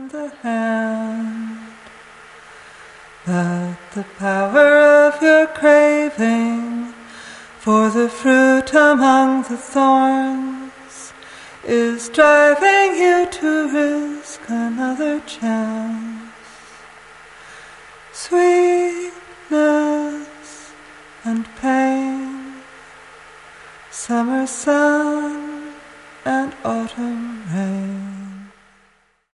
the hand. But the power of your craving for the fruit among the thorns is driving you to risk another chance. Sweetness and pain, summer sun